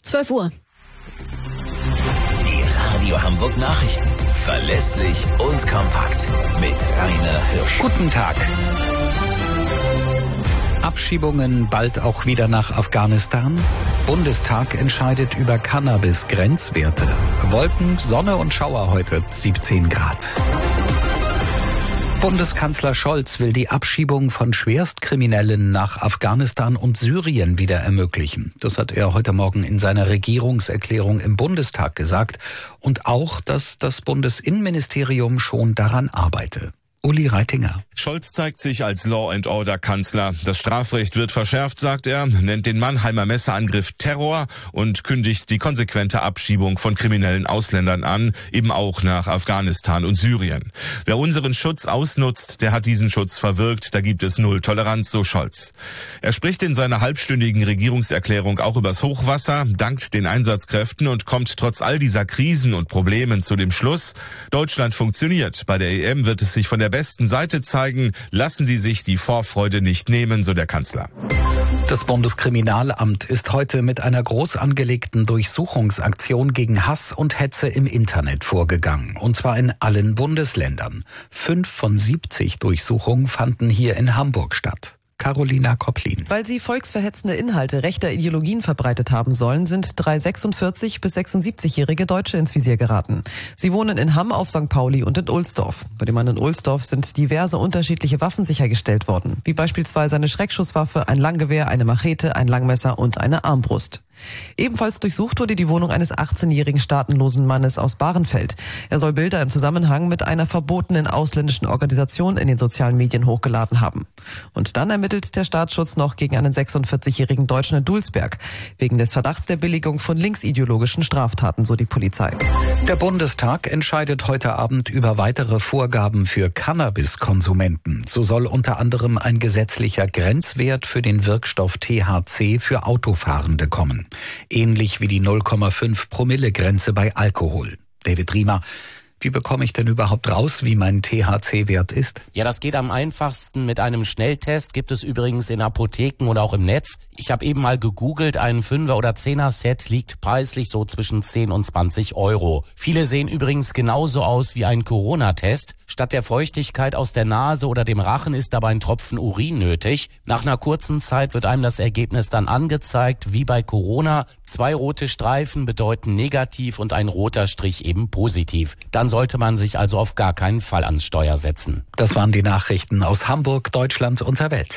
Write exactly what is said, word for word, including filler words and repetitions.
zwölf Uhr. Die Radio Hamburg Nachrichten. Verlässlich und kompakt. Mit Rainer Hirsch. Guten Tag. Abschiebungen bald auch wieder nach Afghanistan. Bundestag entscheidet über Cannabis-Grenzwerte. Wolken, Sonne und Schauer heute, siebzehn Grad. Bundeskanzler Scholz will die Abschiebung von Schwerstkriminellen nach Afghanistan und Syrien wieder ermöglichen. Das hat er heute Morgen in seiner Regierungserklärung im Bundestag gesagt. Und auch, dass das Bundesinnenministerium schon daran arbeite. Uli Reitinger. Scholz zeigt sich als Law-and-Order-Kanzler. Das Strafrecht wird verschärft, sagt er, nennt den Mannheimer Messerangriff Terror und kündigt die konsequente Abschiebung von kriminellen Ausländern an, eben auch nach Afghanistan und Syrien. Wer unseren Schutz ausnutzt, der hat diesen Schutz verwirkt. Da gibt es Null Toleranz, so Scholz. Er spricht in seiner halbstündigen Regierungserklärung auch übers Hochwasser, dankt den Einsatzkräften und kommt trotz all dieser Krisen und Problemen zu dem Schluss: Deutschland funktioniert. Bei der E M wird es sich von der besten Seite zeigen. Lassen Sie sich die Vorfreude nicht nehmen, so der Kanzler. Das Bundeskriminalamt ist heute mit einer groß angelegten Durchsuchungsaktion gegen Hass und Hetze im Internet vorgegangen. Und zwar in allen Bundesländern. Fünf von siebzig Durchsuchungen fanden hier in Hamburg statt. Carolina Kopplin. Weil sie volksverhetzende Inhalte rechter Ideologien verbreitet haben sollen, sind drei sechsundvierzig- bis sechsundsiebzigjährige Deutsche ins Visier geraten. Sie wohnen in Hamm, auf Sankt Pauli und in Ohlsdorf. Bei dem Mann in Ohlsdorf sind diverse unterschiedliche Waffen sichergestellt worden, wie beispielsweise eine Schreckschusswaffe, ein Langgewehr, eine Machete, ein Langmesser und eine Armbrust. Ebenfalls durchsucht wurde die Wohnung eines achtzehnjährigen staatenlosen Mannes aus Bahrenfeld. Er soll Bilder im Zusammenhang mit einer verbotenen ausländischen Organisation in den sozialen Medien hochgeladen haben. Und dann ermittelt der Staatsschutz noch gegen einen sechsundvierzigjährigen Deutschen in Dulsberg, wegen des Verdachts der Billigung von linksideologischen Straftaten, so die Polizei. Der Bundestag entscheidet heute Abend über weitere Vorgaben für Cannabiskonsumenten. So soll unter anderem ein gesetzlicher Grenzwert für den Wirkstoff T H C für Autofahrende kommen. Ähnlich wie die null Komma fünf Promille Grenze bei Alkohol. David Riemer, wie bekomme ich denn überhaupt raus, wie mein T H C-Wert ist? Ja, das geht am einfachsten mit einem Schnelltest. Gibt es übrigens in Apotheken oder auch im Netz. Ich habe eben mal gegoogelt, ein Fünfer- oder Zehner-Set liegt preislich so zwischen zehn und zwanzig Euro. Viele sehen übrigens genauso aus wie ein Corona-Test. Statt der Feuchtigkeit aus der Nase oder dem Rachen ist dabei ein Tropfen Urin nötig. Nach einer kurzen Zeit wird einem das Ergebnis dann angezeigt, wie bei Corona. Zwei rote Streifen bedeuten negativ und ein roter Strich eben positiv. Dann sollte man sich also auf gar keinen Fall ans Steuer setzen. Das waren die Nachrichten aus Hamburg, Deutschland und der Welt.